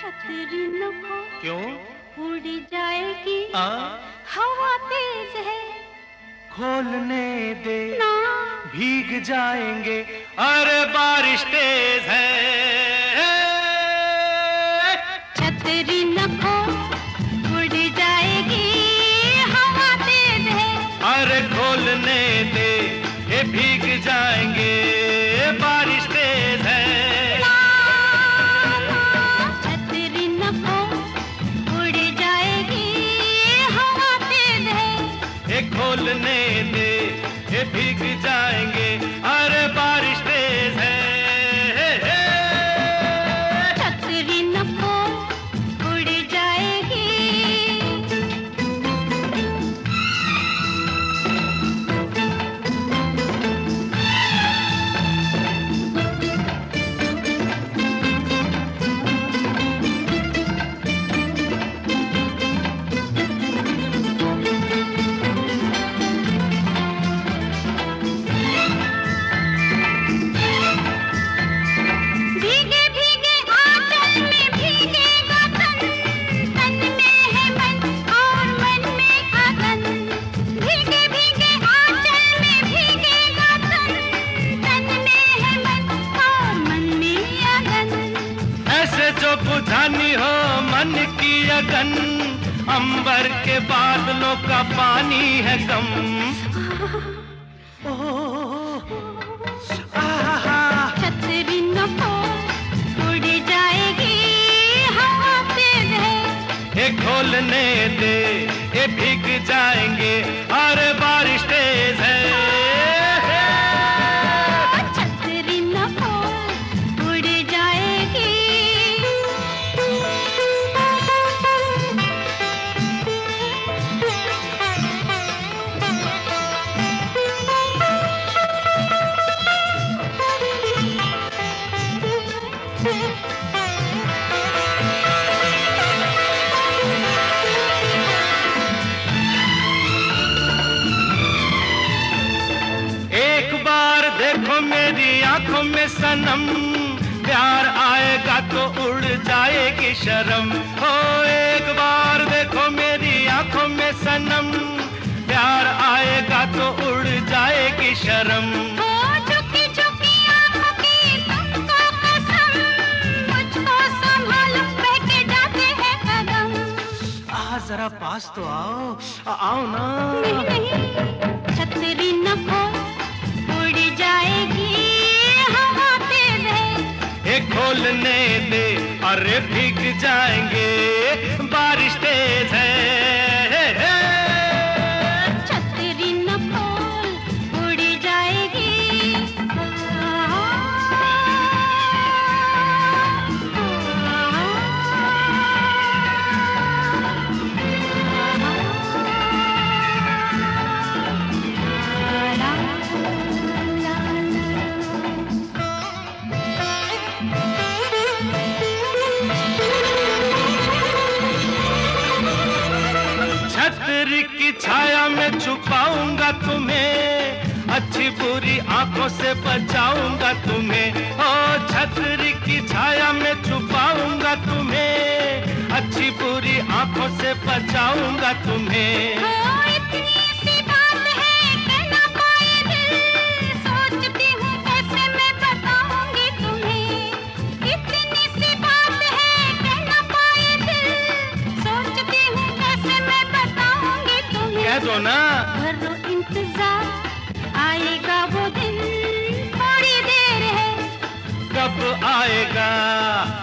छतरी न खो, क्यों? उड़ जाएगी, आ? हवा तेज है, खोलने दे ना भीग जाएंगे, अरे बारिश तेज है। छतरी न खो, उड़ जाएगी, हवा तेज है, अरे खोलने दे ये भीग जाएंगे, बारिश तेज है। छतरी न खो, उड़ जाएगी, हवा तेज है, ये खोलने दे ये भीग जाएंगे, अरे बारिश तेज है। छतरी न खो, उड़ जाएगी। भीगे भीगे आंचल में भीगेगा तन, तन में है मन और मन में अगन। भीगे भीगे आंचल में भीगेगा तन, तन में है मन और मन में अगन। ऐसे जो बुझानी हो मन की अगन, अंबर के बादलों का पानी है कम। छतरी न खो, उड़ जाएगी, हवा तेज है, ये खोलने दे ये भीग जाएंगे, अरे बारिश तेज है। छतरी न खो, उड़ जाएगी। एक बार देखो मेरी आंखों में सनम, प्यार आएगा तो उड़ जाएगी शर्म। ओ एक बार देखो मेरी आंखों में सनम, प्यार आएगा तो उड़ जाएगी शर्म। ओ झुकी झुकी आंखों की तुमको कसम, मुझको संभालो बहके जाते हैं कदम। जरा पास तो आओ, आओ ना। नहीं नहीं, छतरी न खो, उड़ जाएगी, हवा तेज है, ये खोलने दे अरे भीग जाएंगे, बारिश तेज है। छतरी न खो, उड़ जाएगी। छतरी की छाया में छुपाऊंगा तुम्हें, अच्छी बुरी आंखों से बचाऊंगा तुम्हें। ओ छतरी की छाया में छुपाऊंगा तुम्हें, अच्छी बुरी आंखों से बचाऊंगा तुम्हें। ओ इतनी सी बात है कहना पाए दिल, सोचती हूँ कैसे मैं बताऊंगी तुम्हें। इतनी सी बात है कहना पाए दिल, सोचती हूँ कैसे मैं बताऊंगी तुम्हें। कह दो ना। करो इंतजार, आएगा वो दिन, थोड़ी देर है, कब आएगा